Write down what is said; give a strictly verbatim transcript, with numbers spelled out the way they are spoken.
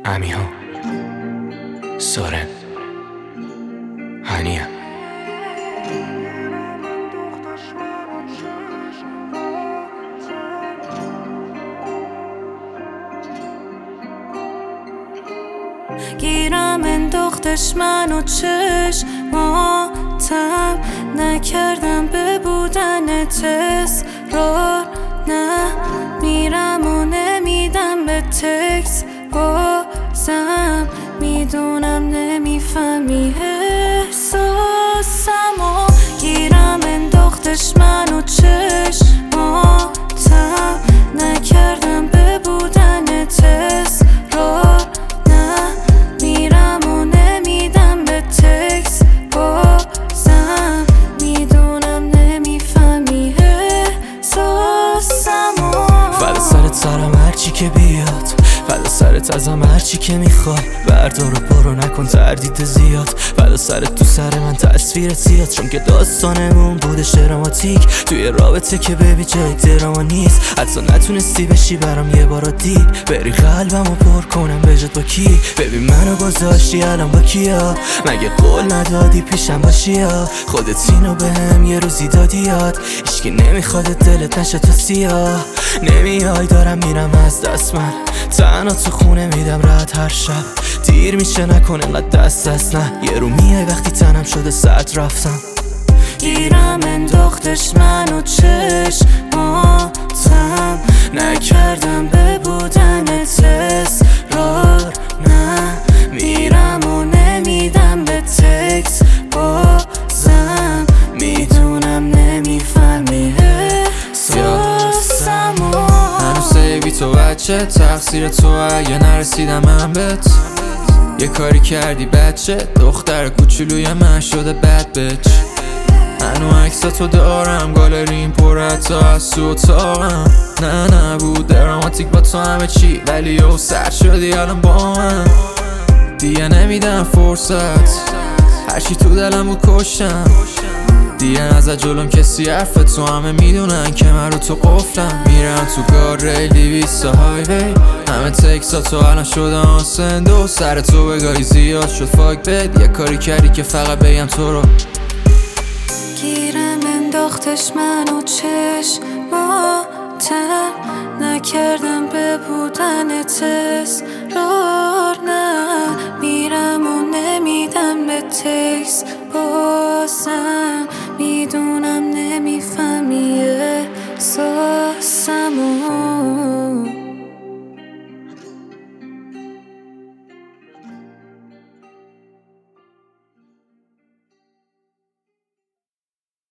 امیها سورن هنیه گیرم انداختش منو چشماتم، نکردم به بودنت اصرار، نه میرم و نمیدم به تکس، بازم میدونم نمیفهمی احساسم و گیرم انداختش منو چشماتم، نکردم به بودنت اصرار، نه میرم و نمیدم به تکس، بازم میدونم نمیفهمی احساسم و فدا سرت سرم هرچی که بیاد، فدا سرت ازم هرچی که میخواد، بردار و برو نکن تردید زیاد، فدا سرت تو سر من تصویرت زیاد، چون که داستانمون بودش دراماتیک، توی رابطه که ببی جای دراما نیست، حتی نتونستی بشی برام یه بار عادی، بری قلبمو پر کنم بجات با کی، ببین منو گذاشتی الان با کیا، مگه قول ندادی پیشم باشی یا خودت اینو بهم یه روزی دادی یاد، هیچکی نمیخواد دلت نشه تو سیاه، نمیای دارم میرم از دست من، تنها تو خونه میدم رد هر شب، دیر میشه نکن اینقدر دست دست نه، یه رو میای وقتی تنم شده سرد رفتم، گیرم انداختش منو چشماتم، نکردم به بودنت اصرار، نه میرم و نمیدم به تکس، بازم میدونم نمیفهمی احساسم و هنوز سیبی تو بچه، تقصیر تو اگه نرسیدم من بهت، یه کاری کردی بچه، دختر کوچولوی من شده بد بچ، هنو عکساتو دارم گالریم پر حتی از تو اتاقم، نه نبود دراماتیک با تو همه چی، ولی او سر شدی الان با من، دیگه نمیدم فرصت، هرچی تو دلم بود کشتم، دیگه از جلوم کسی حرف، تو همه میدونن که من رو تو قفلم، میرم تو گار ریل دیویستا هایوی، همه تکساتو الان شده آسندو، سر تو بگاهی زیاد شد فاک بد، یه کاری کردی که فقط بگم تو رو گیرم انداختش منو چشماتم، نکردم به بودنت اصرار، نه میرم و نمیدم به تکس، بازم میدونم نمیفهمی احساس